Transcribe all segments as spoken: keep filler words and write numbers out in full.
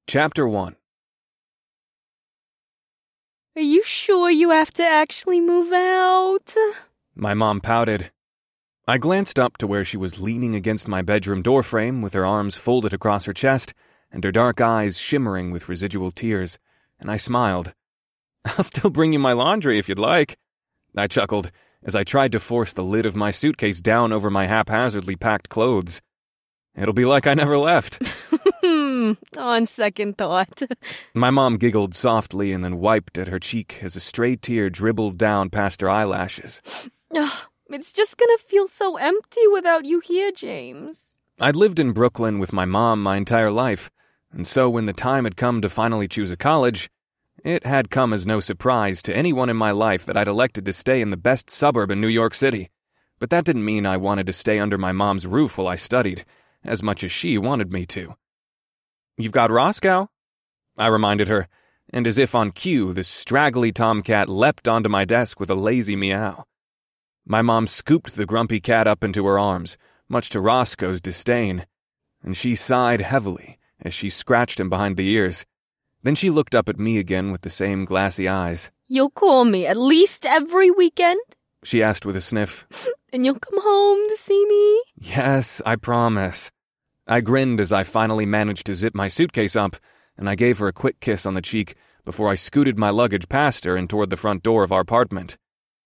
Chapter one. Are you sure you have to actually move out? My mom pouted. I glanced up to where she was leaning against my bedroom doorframe with her arms folded across her chest and her dark eyes shimmering with residual tears, and I smiled. I'll still bring you my laundry if you'd like. I chuckled as I tried to force the lid of my suitcase down over my haphazardly packed clothes. It'll be like I never left. On second thought. My mom giggled softly and then wiped at her cheek as a stray tear dribbled down past her eyelashes. It's just gonna feel so empty without you here, James. I'd lived in Brooklyn with my mom my entire life, and so when the time had come to finally choose a college, it had come as no surprise to anyone in my life that I'd elected to stay in the best suburb in New York City. But that didn't mean I wanted to stay under my mom's roof while I studied, as much as she wanted me to. You've got Roscoe, I reminded her, and as if on cue, the straggly tomcat leapt onto my desk with a lazy meow. My mom scooped the grumpy cat up into her arms, much to Roscoe's disdain, and she sighed heavily as she scratched him behind the ears. Then she looked up at me again with the same glassy eyes. You'll call me at least every weekend? She asked with a sniff. And you'll come home to see me? Yes, I promise. I grinned as I finally managed to zip my suitcase up, and I gave her a quick kiss on the cheek before I scooted my luggage past her and toward the front door of our apartment.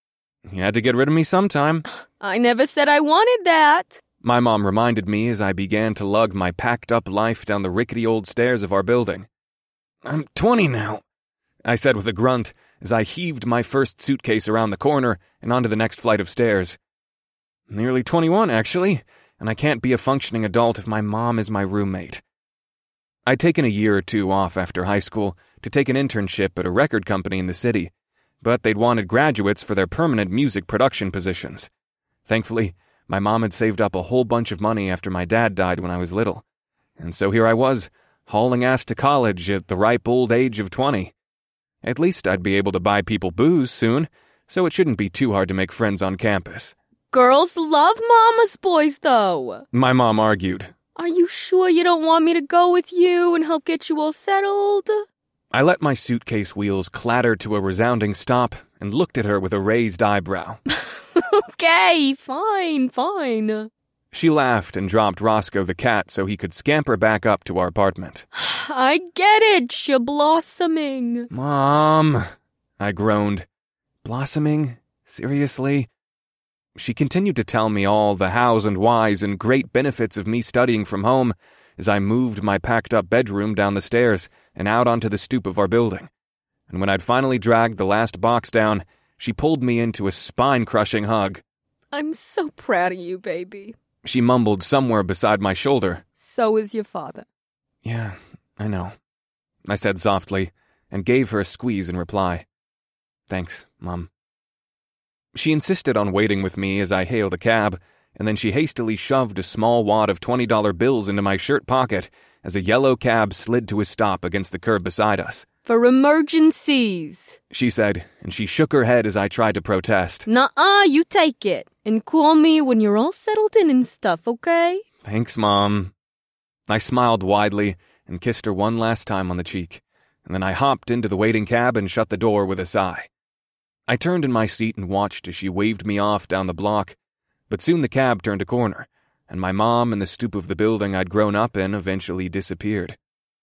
You had to get rid of me sometime. I never said I wanted that. My mom reminded me as I began to lug my packed-up life down the rickety old stairs of our building. I'm twenty now, I said with a grunt as I heaved my first suitcase around the corner and onto the next flight of stairs. Nearly twenty-one, actually, and I can't be a functioning adult if my mom is my roommate. I'd taken a year or two off after high school to take an internship at a record company in the city, but they'd wanted graduates for their permanent music production positions. Thankfully, my mom had saved up a whole bunch of money after my dad died when I was little, and so here I was, hauling ass to college at the ripe old age of twenty. At least I'd be able to buy people booze soon, so it shouldn't be too hard to make friends on campus. Girls love mama's boys, though. My mom argued. Are you sure you don't want me to go with you and help get you all settled? I let my suitcase wheels clatter to a resounding stop and looked at her with a raised eyebrow. Okay, fine, fine. She laughed and dropped Roscoe the cat so he could scamper back up to our apartment. I get it, you're blossoming. Mom, I groaned. Blossoming? Seriously? She continued to tell me all the hows and whys and great benefits of me studying from home as I moved my packed-up bedroom down the stairs and out onto the stoop of our building. And when I'd finally dragged the last box down, she pulled me into a spine-crushing hug. I'm so proud of you, baby. She mumbled somewhere beside my shoulder. So is your father. Yeah, I know, I said softly, and gave her a squeeze in reply. Thanks, Mom. She insisted on waiting with me as I hailed a cab, and then she hastily shoved a small wad of twenty dollar bills into my shirt pocket as a yellow cab slid to a stop against the curb beside us. For emergencies, she said, and she shook her head as I tried to protest. Nuh-uh, you take it, and call me when you're all settled in and stuff, okay? Thanks, Mom. I smiled widely and kissed her one last time on the cheek, and then I hopped into the waiting cab and shut the door with a sigh. I turned in my seat and watched as she waved me off down the block, but soon the cab turned a corner, and my mom and the stoop of the building I'd grown up in eventually disappeared.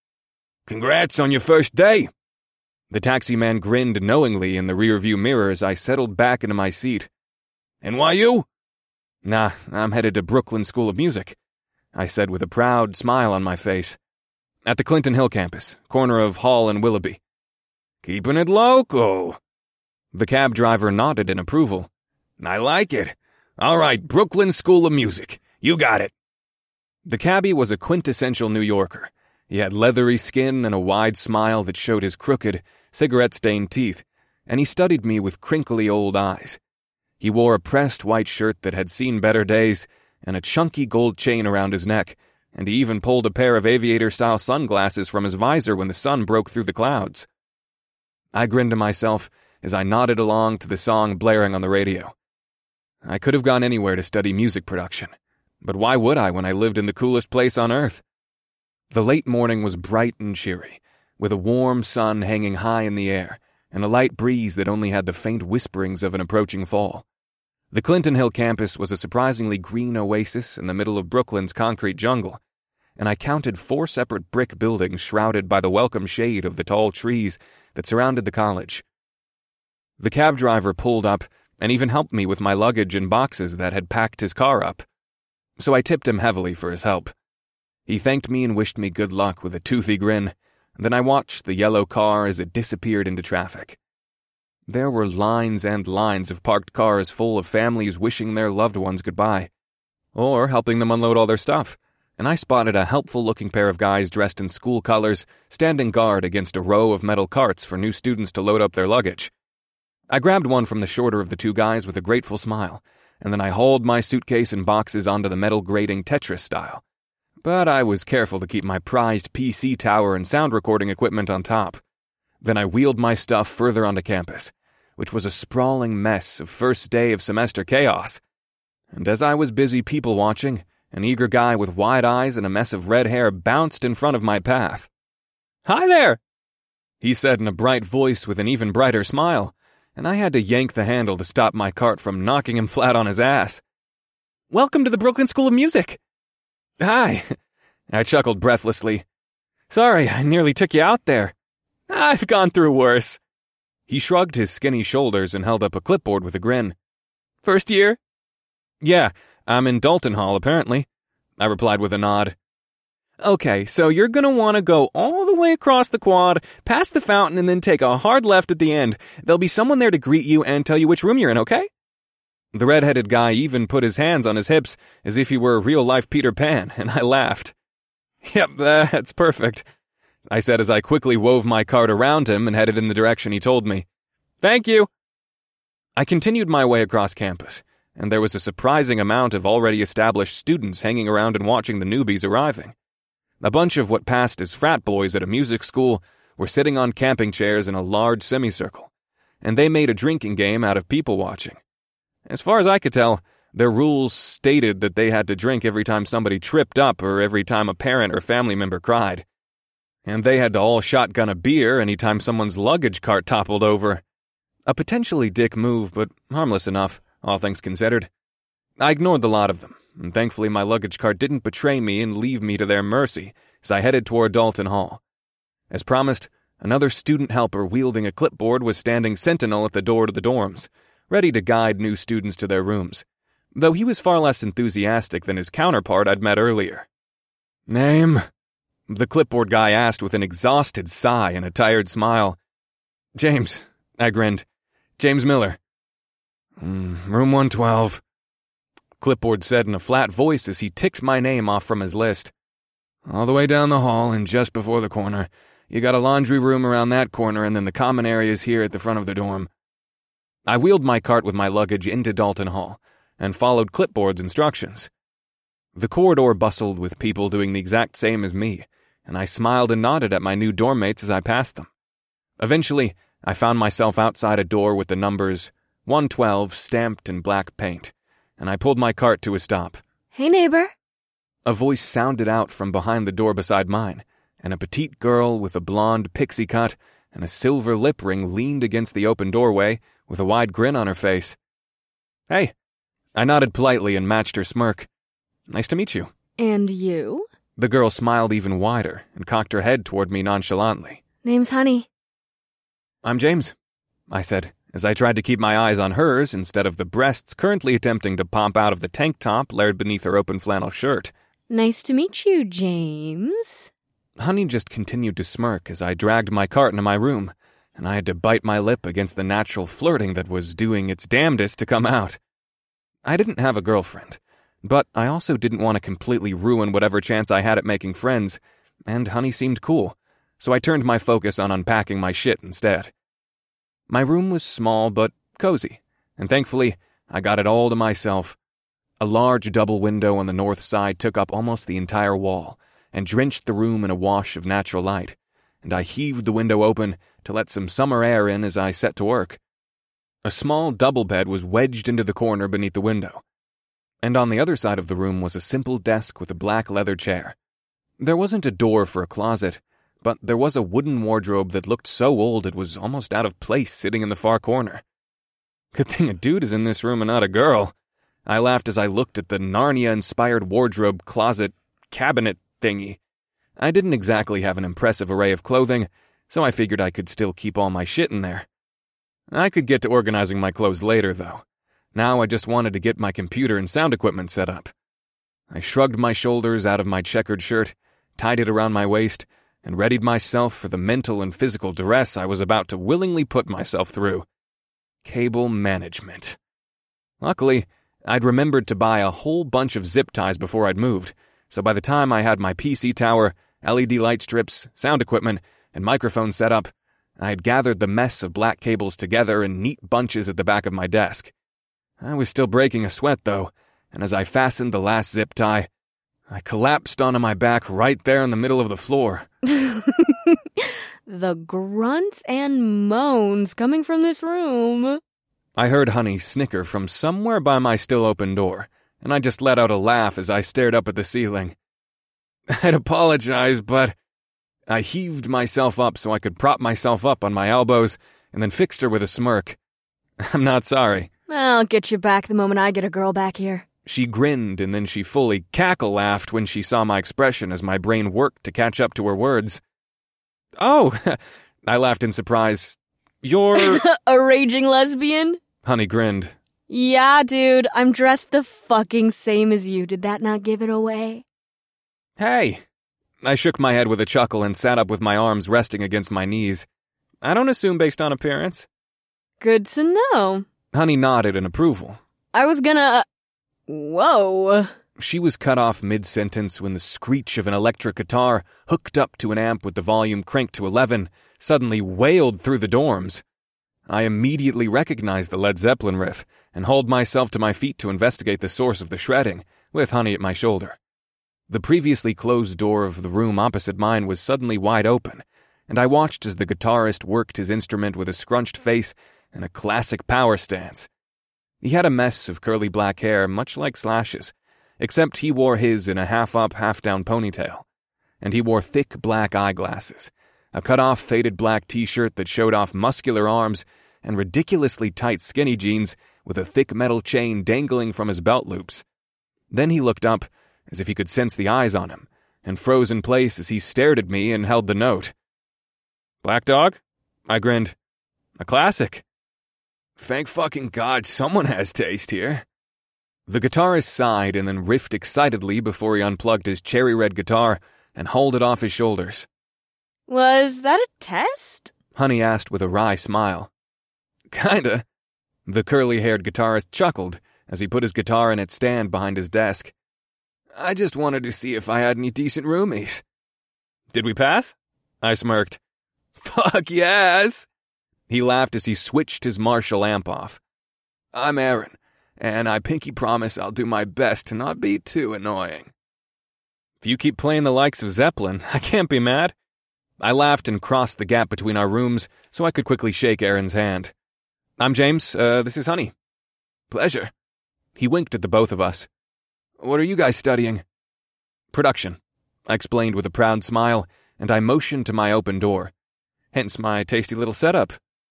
Congrats on your first day! The taxi man grinned knowingly in the rearview mirror as I settled back into my seat. N Y U? Nah, I'm headed to Brooklyn School of Music, I said with a proud smile on my face. At the Clinton Hill campus, corner of Hall and Willoughby. Keeping it local. The cab driver nodded in approval. I like it. All right, Brooklyn School of Music. You got it. The cabbie was a quintessential New Yorker. He had leathery skin and a wide smile that showed his crooked, cigarette-stained teeth, and he studied me with crinkly old eyes. He wore a pressed white shirt that had seen better days and a chunky gold chain around his neck, and he even pulled a pair of aviator-style sunglasses from his visor when the sun broke through the clouds. I grinned to myself as I nodded along to the song blaring on the radio. I could have gone anywhere to study music production, but why would I when I lived in the coolest place on earth? The late morning was bright and cheery, with a warm sun hanging high in the air and a light breeze that only had the faint whisperings of an approaching fall. The Clinton Hill campus was a surprisingly green oasis in the middle of Brooklyn's concrete jungle, and I counted four separate brick buildings shrouded by the welcome shade of the tall trees that surrounded the college. The cab driver pulled up and even helped me with my luggage and boxes that had packed his car up, so I tipped him heavily for his help. He thanked me and wished me good luck with a toothy grin, and then I watched the yellow car as it disappeared into traffic. There were lines and lines of parked cars full of families wishing their loved ones goodbye, or helping them unload all their stuff, and I spotted a helpful-looking pair of guys dressed in school colors standing guard against a row of metal carts for new students to load up their luggage. I grabbed one from the shorter of the two guys with a grateful smile, and then I hauled my suitcase and boxes onto the metal grating Tetris style. But I was careful to keep my prized P C tower and sound recording equipment on top. Then I wheeled my stuff further onto campus, which was a sprawling mess of first day of semester chaos. And as I was busy people-watching, an eager guy with wide eyes and a mess of red hair bounced in front of my path. "Hi there!" he said in a bright voice with an even brighter smile, and I had to yank the handle to stop my cart from knocking him flat on his ass. "Welcome to the Brooklyn School of Music." "Hi," I chuckled breathlessly. "Sorry, I nearly took you out there. I've gone through worse." He shrugged his skinny shoulders and held up a clipboard with a grin. "First year?" "Yeah, I'm in Dalton Hall, apparently," I replied with a nod. "Okay, so you're gonna want to go all the way across the quad, past the fountain, and then take a hard left at the end. There'll be someone there to greet you and tell you which room you're in, okay?" The red-headed guy even put his hands on his hips as if he were a real-life Peter Pan, and I laughed. "Yep, that's perfect," I said as I quickly wove my cart around him and headed in the direction he told me. "Thank you." I continued my way across campus, and there was a surprising amount of already established students hanging around and watching the newbies arriving. A bunch of what passed as frat boys at a music school were sitting on camping chairs in a large semicircle, and they made a drinking game out of people watching. As far as I could tell, their rules stated that they had to drink every time somebody tripped up or every time a parent or family member cried. And they had to all shotgun a beer anytime someone's luggage cart toppled over. A potentially dick move, but harmless enough, all things considered. I ignored the lot of them, and thankfully my luggage cart didn't betray me and leave me to their mercy as I headed toward Dalton Hall. As promised, another student helper wielding a clipboard was standing sentinel at the door to the dorms, ready to guide new students to their rooms, though he was far less enthusiastic than his counterpart I'd met earlier. "Name?" the clipboard guy asked with an exhausted sigh and a tired smile. "James," I grinned. "James Miller." Mm, "Room one twelve, clipboard said in a flat voice as he ticked my name off from his list. "All the way down the hall and just before the corner. You got a laundry room around that corner and then the common areas here at the front of the dorm." I wheeled my cart with my luggage into Dalton Hall and followed clipboard's instructions. The corridor bustled with people doing the exact same as me, and I smiled and nodded at my new dorm mates as I passed them. Eventually, I found myself outside a door with the numbers one twelve stamped in black paint, and I pulled my cart to a stop. "Hey, neighbor." A voice sounded out from behind the door beside mine, and a petite girl with a blonde pixie cut and a silver lip ring leaned against the open doorway with a wide grin on her face. "Hey." I nodded politely and matched her smirk. "Nice to meet you." "And you?" The girl smiled even wider and cocked her head toward me nonchalantly. "Name's Honey." "I'm James," I said, as I tried to keep my eyes on hers instead of the breasts currently attempting to pop out of the tank top layered beneath her open flannel shirt. "Nice to meet you, James." Honey just continued to smirk as I dragged my cart into my room, and I had to bite my lip against the natural flirting that was doing its damnedest to come out. I didn't have a girlfriend, but I also didn't want to completely ruin whatever chance I had at making friends, and Honey seemed cool, so I turned my focus on unpacking my shit instead. My room was small but cozy, and thankfully, I got it all to myself. A large double window on the north side took up almost the entire wall and drenched the room in a wash of natural light, and I heaved the window open to let some summer air in as I set to work. A small double bed was wedged into the corner beneath the window, and on the other side of the room was a simple desk with a black leather chair. There wasn't a door for a closet, but there was a wooden wardrobe that looked so old it was almost out of place sitting in the far corner. Good thing a dude is in this room and not a girl. I laughed as I looked at the Narnia-inspired wardrobe closet cabinet thingy. I didn't exactly have an impressive array of clothing, so I figured I could still keep all my shit in there. I could get to organizing my clothes later, though. Now I just wanted to get my computer and sound equipment set up. I shrugged my shoulders out of my checkered shirt, tied it around my waist, and readied myself for the mental and physical duress I was about to willingly put myself through. Cable management. Luckily, I'd remembered to buy a whole bunch of zip ties before I'd moved, so by the time I had my P C tower, L E D light strips, sound equipment, and microphone set up, I had gathered the mess of black cables together in neat bunches at the back of my desk. I was still breaking a sweat, though, and as I fastened the last zip tie, I collapsed onto my back right there in the middle of the floor. The grunts and moans coming from this room. I heard Honey snicker from somewhere by my still-open door, and I just let out a laugh as I stared up at the ceiling. I'd apologize, but I heaved myself up so I could prop myself up on my elbows and then fixed her with a smirk. I'm not sorry. I'll get you back the moment I get a girl back here. She grinned and then she fully cackle-laughed when she saw my expression as my brain worked to catch up to her words. Oh, I laughed in surprise. You're... A raging lesbian? Honey grinned. Yeah, dude, I'm dressed the fucking same as you. Did that not give it away? Hey. I shook my head with a chuckle and sat up with my arms resting against my knees. I don't assume based on appearance. Good to know. Honey nodded in approval. I was gonna... Whoa. She was cut off mid-sentence when the screech of an electric guitar, hooked up to an amp with the volume cranked to eleven, suddenly wailed through the dorms. I immediately recognized the Led Zeppelin riff and hauled myself to my feet to investigate the source of the shredding, with Honey at my shoulder. The previously closed door of the room opposite mine was suddenly wide open, and I watched as the guitarist worked his instrument with a scrunched face and a classic power stance. He had a mess of curly black hair, much like Slash's, except he wore his in a half-up, half-down ponytail, and he wore thick black eyeglasses, a cut-off faded black t-shirt that showed off muscular arms, and ridiculously tight skinny jeans with a thick metal chain dangling from his belt loops. Then he looked up, as if he could sense the eyes on him, and froze in place as he stared at me and held the note. Black Dog? I grinned. A classic. Thank fucking God someone has taste here. The guitarist sighed and then riffed excitedly before he unplugged his cherry-red guitar and hauled it off his shoulders. Was that a test? Honey asked with a wry smile. Kinda. The curly-haired guitarist chuckled as he put his guitar in its stand behind his desk. I just wanted to see if I had any decent roomies. Did we pass? I smirked. Fuck yes! He laughed as he switched his Marshall amp off. I'm Aaron, and I pinky promise I'll do my best to not be too annoying. If you keep playing the likes of Zeppelin, I can't be mad. I laughed and crossed the gap between our rooms so I could quickly shake Aaron's hand. I'm James, uh, this is Honey. Pleasure. He winked at the both of us. What are you guys studying? Production, I explained with a proud smile, and I motioned to my open door. Hence my tasty little setup.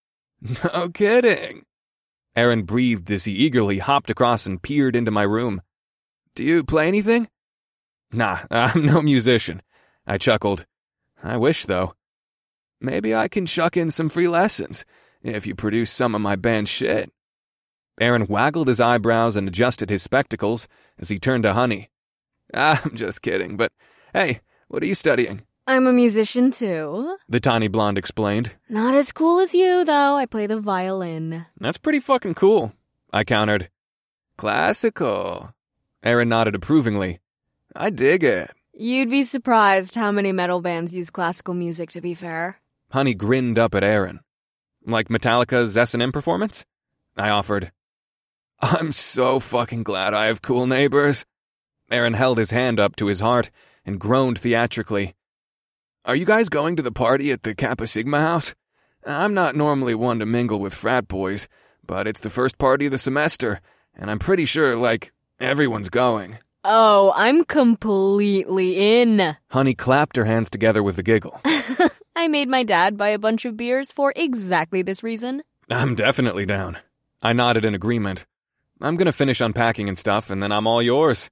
No kidding. Aaron breathed as he eagerly hopped across and peered into my room. Do you play anything? Nah, I'm no musician. I chuckled. I wish, though. Maybe I can chuck in some free lessons, if you produce some of my band's shit. Aaron waggled his eyebrows and adjusted his spectacles as he turned to Honey. I'm just kidding, but hey, what are you studying? I'm a musician, too. The tiny blonde explained. Not as cool as you, though. I play the violin. That's pretty fucking cool, I countered. Classical. Aaron nodded approvingly. I dig it. You'd be surprised how many metal bands use classical music, to be fair. Honey grinned up at Aaron. Like Metallica's S and M performance? I offered. I'm so fucking glad I have cool neighbors. Aaron held his hand up to his heart and groaned theatrically. Are you guys going to the party at the Kappa Sigma house? I'm not normally one to mingle with frat boys, but it's the first party of the semester, and I'm pretty sure, like, everyone's going. Oh, I'm completely in. Honey clapped her hands together with a giggle. I made my dad buy a bunch of beers for exactly this reason. I'm definitely down. I nodded in agreement. I'm gonna finish unpacking and stuff, and then I'm all yours.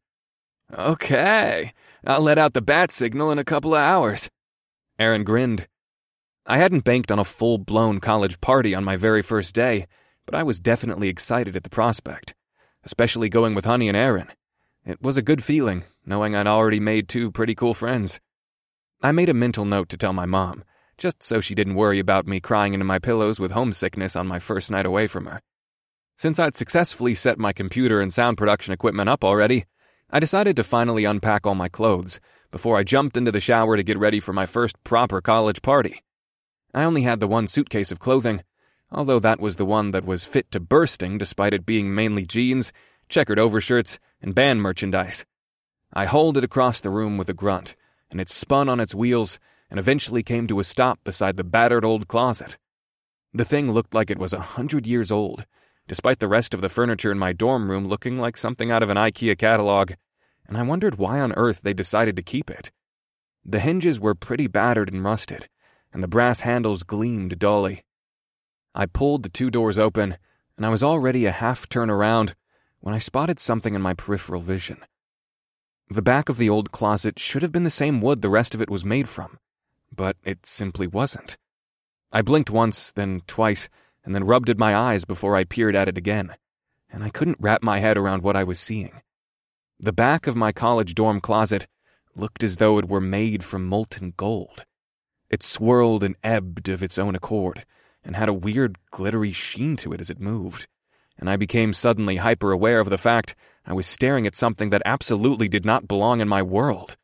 Okay, I'll let out the bat signal in a couple of hours. Aaron grinned. I hadn't banked on a full-blown college party on my very first day, but I was definitely excited at the prospect, especially going with Honey and Aaron. It was a good feeling, knowing I'd already made two pretty cool friends. I made a mental note to tell my mom, just so she didn't worry about me crying into my pillows with homesickness on my first night away from her. Since I'd successfully set my computer and sound production equipment up already, I decided to finally unpack all my clothes before I jumped into the shower to get ready for my first proper college party. I only had the one suitcase of clothing, although that was the one that was fit to bursting despite it being mainly jeans, checkered overshirts, and band merchandise. I hauled it across the room with a grunt, and it spun on its wheels and eventually came to a stop beside the battered old closet. The thing looked like it was a hundred years old, despite the rest of the furniture in my dorm room looking like something out of an IKEA catalog, and I wondered why on earth they decided to keep it. The hinges were pretty battered and rusted, and the brass handles gleamed dully. I pulled the two doors open, and I was already a half turn around when I spotted something in my peripheral vision. The back of the old closet should have been the same wood the rest of it was made from, but it simply wasn't. I blinked once, then twice, and then rubbed at my eyes before I peered at it again, and I couldn't wrap my head around what I was seeing. The back of my college dorm closet looked as though it were made from molten gold. It swirled and ebbed of its own accord, and had a weird glittery sheen to it as it moved, and I became suddenly hyper-aware of the fact I was staring at something that absolutely did not belong in my world.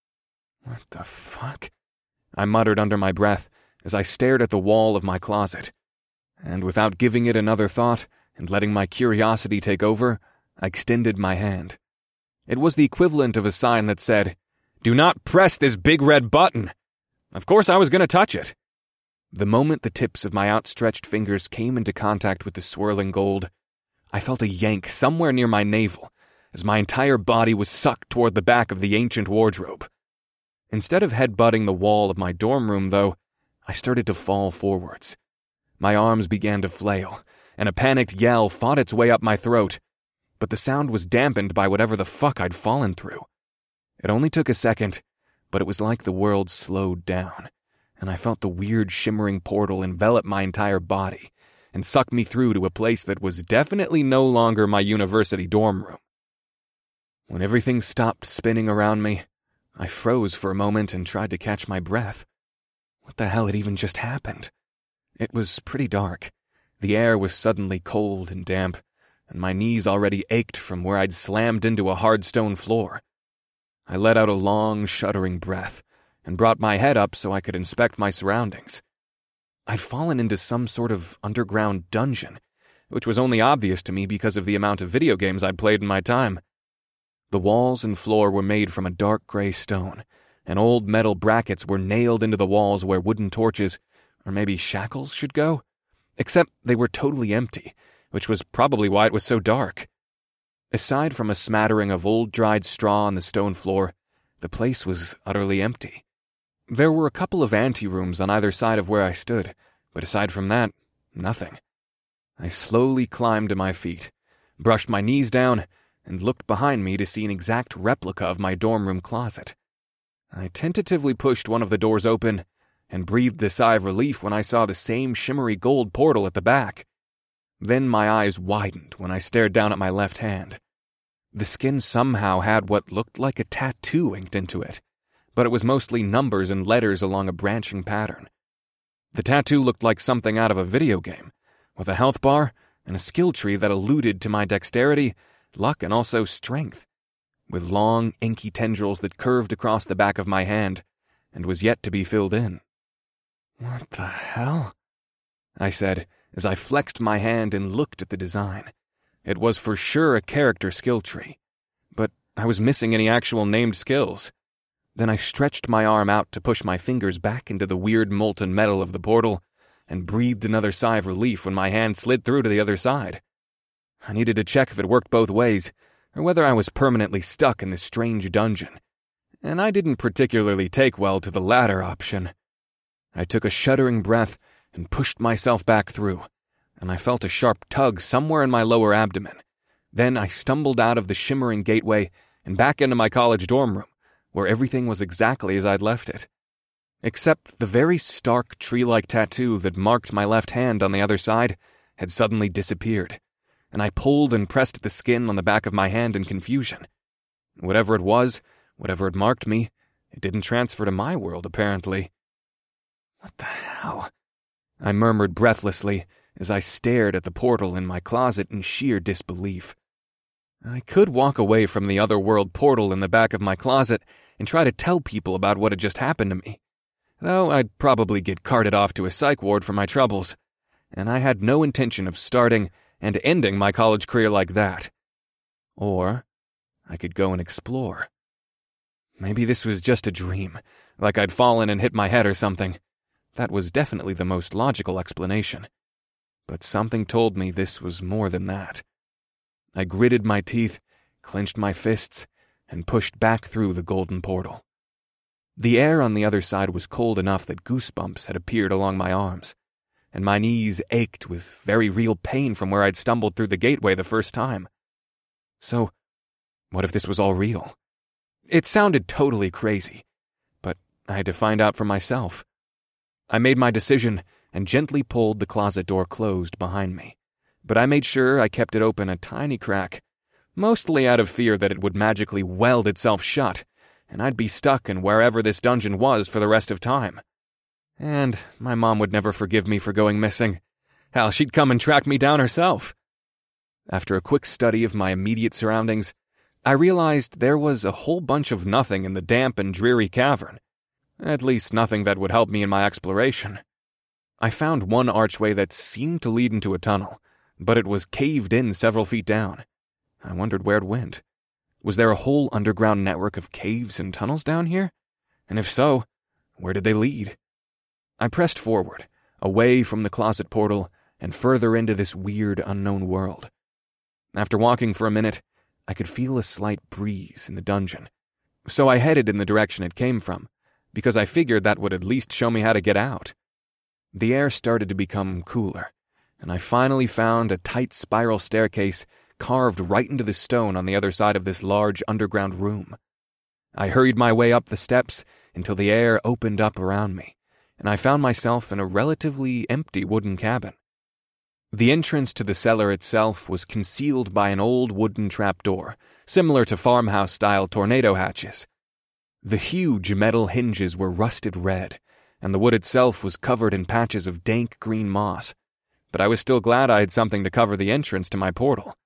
What the fuck? I muttered under my breath as I stared at the wall of my closet, and without giving it another thought and letting my curiosity take over, I extended my hand. It was the equivalent of a sign that said, "Do not press this big red button." Of course I was going to touch it. The moment the tips of my outstretched fingers came into contact with the swirling gold, I felt a yank somewhere near my navel as my entire body was sucked toward the back of the ancient wardrobe. Instead of headbutting the wall of my dorm room, though, I started to fall forwards. My arms began to flail, and a panicked yell fought its way up my throat, but the sound was dampened by whatever the fuck I'd fallen through. It only took a second, but it was like the world slowed down, and I felt the weird shimmering portal envelop my entire body and suck me through to a place that was definitely no longer my university dorm room. When everything stopped spinning around me, I froze for a moment and tried to catch my breath. What the hell had even just happened? It was pretty dark. The air was suddenly cold and damp, and my knees already ached from where I'd slammed into a hard stone floor. I let out a long, shuddering breath and brought my head up so I could inspect my surroundings. I'd fallen into some sort of underground dungeon, which was only obvious to me because of the amount of video games I'd played in my time. The walls and floor were made from a dark gray stone, and old metal brackets were nailed into the walls where wooden torches, or maybe shackles, should go, except they were totally empty, which was probably why it was so dark. Aside from a smattering of old dried straw on the stone floor, the place was utterly empty. There were a couple of anterooms on either side of where I stood, but aside from that, nothing. I slowly climbed to my feet, brushed my knees down, and looked behind me to see an exact replica of my dorm room closet. I tentatively pushed one of the doors open and breathed a sigh of relief when I saw the same shimmery gold portal at the back. Then my eyes widened when I stared down at my left hand. The skin somehow had what looked like a tattoo inked into it, but it was mostly numbers and letters along a branching pattern. The tattoo looked like something out of a video game, with a health bar and a skill tree that alluded to my dexterity, luck, and also strength, with long, inky tendrils that curved across the back of my hand and was yet to be filled in. "What the hell?" I said, as I flexed my hand and looked at the design. It was for sure a character skill tree, but I was missing any actual named skills. Then I stretched my arm out to push my fingers back into the weird molten metal of the portal and breathed another sigh of relief when my hand slid through to the other side. I needed to check if it worked both ways, or whether I was permanently stuck in this strange dungeon, and I didn't particularly take well to the latter option. I took a shuddering breath and pushed myself back through, and I felt a sharp tug somewhere in my lower abdomen. Then I stumbled out of the shimmering gateway and back into my college dorm room, where everything was exactly as I'd left it. Except the very stark tree-like tattoo that marked my left hand on the other side had suddenly disappeared, and I pulled and pressed the skin on the back of my hand in confusion. Whatever it was, whatever had marked me, it didn't transfer to my world, apparently. What the hell? I murmured breathlessly as I stared at the portal in my closet in sheer disbelief. I could walk away from the other-world portal in the back of my closet and try to tell people about what had just happened to me, though I'd probably get carted off to a psych ward for my troubles, and I had no intention of starting and ending my college career like that. Or I could go and explore. Maybe this was just a dream, like I'd fallen and hit my head or something. That was definitely the most logical explanation. But something told me this was more than that. I gritted my teeth, clenched my fists, and pushed back through the golden portal. The air on the other side was cold enough that goosebumps had appeared along my arms, and my knees ached with very real pain from where I'd stumbled through the gateway the first time. So, what if this was all real? It sounded totally crazy, but I had to find out for myself. I made my decision and gently pulled the closet door closed behind me, but I made sure I kept it open a tiny crack, mostly out of fear that it would magically weld itself shut, and I'd be stuck in wherever this dungeon was for the rest of time. And my mom would never forgive me for going missing. Hell, she'd come and track me down herself. After a quick study of my immediate surroundings, I realized there was a whole bunch of nothing in the damp and dreary cavern. At least nothing that would help me in my exploration. I found one archway that seemed to lead into a tunnel, but it was caved in several feet down. I wondered where it went. Was there a whole underground network of caves and tunnels down here? And if so, where did they lead? I pressed forward, away from the closet portal, and further into this weird, unknown world. After walking for a minute, I could feel a slight breeze in the dungeon, so I headed in the direction it came from, because I figured that would at least show me how to get out. The air started to become cooler, and I finally found a tight spiral staircase carved right into the stone on the other side of this large underground room. I hurried my way up the steps until the air opened up around me, and I found myself in a relatively empty wooden cabin. The entrance to the cellar itself was concealed by an old wooden trapdoor, similar to farmhouse-style tornado hatches. The huge metal hinges were rusted red, and the wood itself was covered in patches of dank green moss, but I was still glad I had something to cover the entrance to my portal.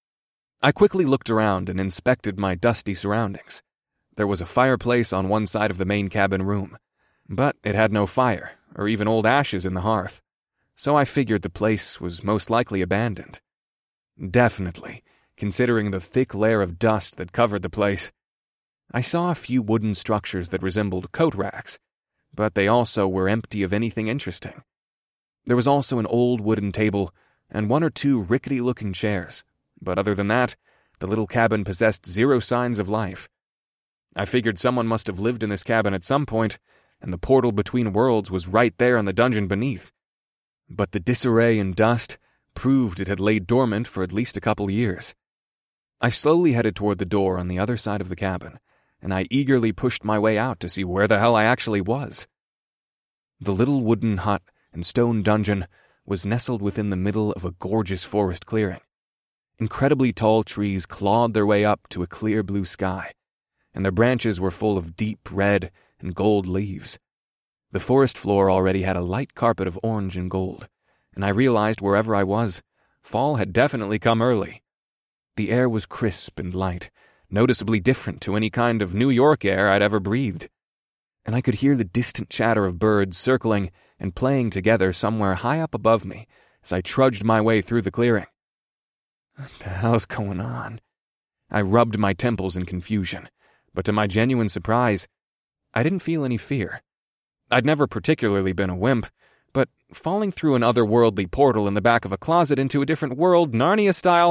I quickly looked around and inspected my dusty surroundings. There was a fireplace on one side of the main cabin room, but it had no fire, or even old ashes in the hearth, so I figured the place was most likely abandoned. Definitely, considering the thick layer of dust that covered the place. I saw a few wooden structures that resembled coat racks, but they also were empty of anything interesting. There was also an old wooden table and one or two rickety-looking chairs, but other than that, the little cabin possessed zero signs of life. I figured someone must have lived in this cabin at some point, and the portal between worlds was right there in the dungeon beneath. But the disarray and dust proved it had laid dormant for at least a couple years. I slowly headed toward the door on the other side of the cabin, and I eagerly pushed my way out to see where the hell I actually was. The little wooden hut and stone dungeon was nestled within the middle of a gorgeous forest clearing. Incredibly tall trees clawed their way up to a clear blue sky, and their branches were full of deep red and gold leaves. The forest floor already had a light carpet of orange and gold, and I realized wherever I was, fall had definitely come early. The air was crisp and light, noticeably different to any kind of New York air I'd ever breathed, and I could hear the distant chatter of birds circling and playing together somewhere high up above me as I trudged my way through the clearing. What the hell's going on? I rubbed my temples in confusion, but to my genuine surprise, I didn't feel any fear. I'd never particularly been a wimp, but falling through an otherworldly portal in the back of a closet into a different world, Narnia style,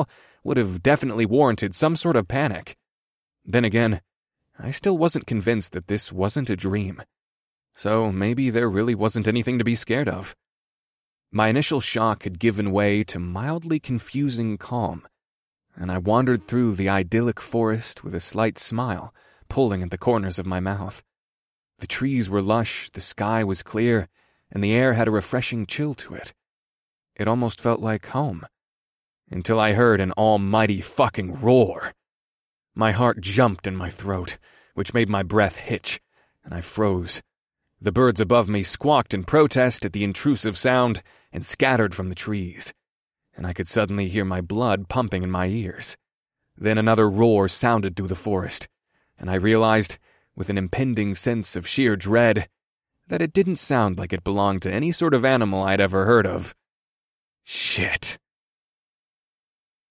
would have definitely warranted some sort of panic. Then again, I still wasn't convinced that this wasn't a dream. So maybe there really wasn't anything to be scared of. My initial shock had given way to mildly confusing calm, and I wandered through the idyllic forest with a slight smile pulling at the corners of my mouth. The trees were lush, the sky was clear, and the air had a refreshing chill to it. It almost felt like home. Until I heard an almighty fucking roar. My heart jumped in my throat, which made my breath hitch, and I froze. The birds above me squawked in protest at the intrusive sound and scattered from the trees, and I could suddenly hear my blood pumping in my ears. Then another roar sounded through the forest, and I realized, with an impending sense of sheer dread, that it didn't sound like it belonged to any sort of animal I'd ever heard of. Shit.